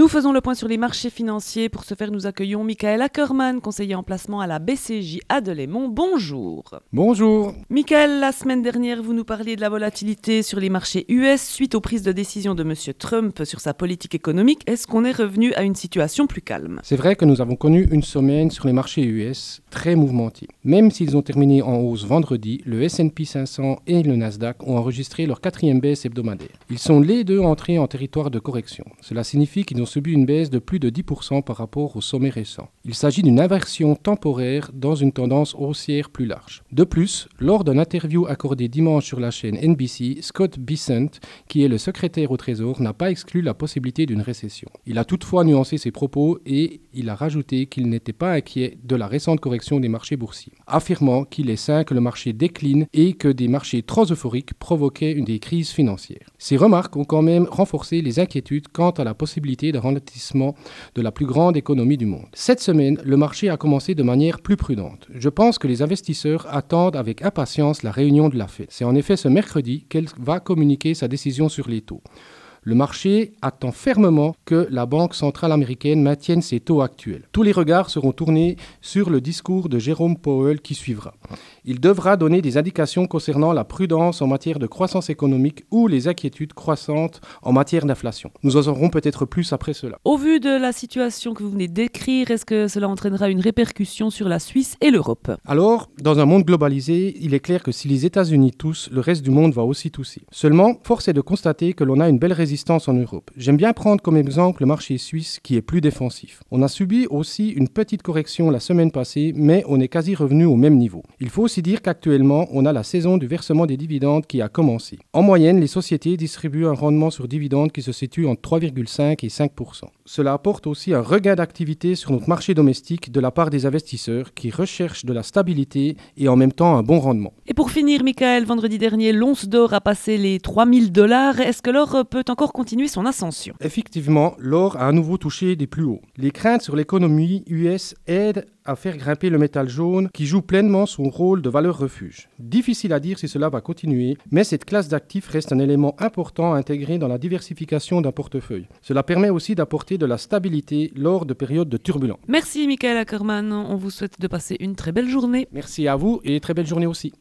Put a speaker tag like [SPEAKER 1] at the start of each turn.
[SPEAKER 1] Nous faisons le point sur les marchés financiers. Pour ce faire, nous accueillons Michael Ackerman, conseiller en placement à la BCJ à Delémont. Bonjour.
[SPEAKER 2] Bonjour.
[SPEAKER 1] Michael, la semaine dernière, vous nous parliez de la volatilité sur les marchés US suite aux prises de décision de M. Trump sur sa politique économique. Est-ce qu'on est revenu à une situation plus calme?
[SPEAKER 2] C'est vrai que nous avons connu une semaine sur les marchés US très mouvementée. Même s'ils ont terminé en hausse vendredi, le S&P 500 et le Nasdaq ont enregistré leur 4e baisse hebdomadaire. Ils sont les deux entrés en territoire de correction. Cela signifie qu'ils ont subi une baisse de plus de 10% par rapport au sommet récent. Il s'agit d'une inversion temporaire dans une tendance haussière plus large. De plus, lors d'une interview accordée dimanche sur la chaîne NBC, Scott Bessent, qui est le secrétaire au Trésor, n'a pas exclu la possibilité d'une récession. Il a toutefois nuancé ses propos et il a rajouté qu'il n'était pas inquiet de la récente correction des marchés boursiers, affirmant qu'il est sain que le marché décline et que des marchés trop euphoriques provoquaient des crises financières. Ces remarques ont quand même renforcé les inquiétudes quant à la possibilité de ralentissement de la plus grande économie du monde. Cette semaine, le marché a commencé de manière plus prudente. Je pense que les investisseurs attendent avec impatience la réunion de la Fed. C'est en effet ce mercredi qu'elle va communiquer sa décision sur les taux. Le marché attend fermement que la Banque centrale américaine maintienne ses taux actuels. Tous les regards seront tournés sur le discours de Jérôme Powell qui suivra. Il devra donner des indications concernant la prudence en matière de croissance économique ou les inquiétudes croissantes en matière d'inflation. Nous en saurons peut-être plus après cela.
[SPEAKER 1] Au vu de la situation que vous venez de décrire, est-ce que cela entraînera une répercussion sur la Suisse et l'Europe?
[SPEAKER 2] Alors, dans un monde globalisé, il est clair que si les États-Unis toussent, le reste du monde va aussi tousser. Seulement, force est de constater que l'on a une belle résistance en Europe. J'aime bien prendre comme exemple le marché suisse qui est plus défensif. On a subi aussi une petite correction la semaine passée, mais on est quasi revenu au même niveau. Il faut aussi dire qu'actuellement, on a la saison du versement des dividendes qui a commencé. En moyenne, les sociétés distribuent un rendement sur dividendes qui se situe entre 3,5 et 5%. Cela apporte aussi un regain d'activité sur notre marché domestique de la part des investisseurs qui recherchent de la stabilité et en même temps un bon rendement.
[SPEAKER 1] Et pour finir, Michael, vendredi dernier, l'once d'or a passé les $3 000. Est-ce que l'or peut encore continuer son ascension?
[SPEAKER 2] Effectivement, l'or a à nouveau touché des plus hauts. Les craintes sur l'économie US aident à faire grimper le métal jaune qui joue pleinement son rôle de valeur refuge. Difficile à dire si cela va continuer, mais cette classe d'actifs reste un élément important à intégrer dans la diversification d'un portefeuille. Cela permet aussi d'apporter de la stabilité lors de périodes de turbulence.
[SPEAKER 1] Merci Michael Ackerman, on vous souhaite de passer une très belle journée.
[SPEAKER 2] Merci à vous et très belle journée aussi.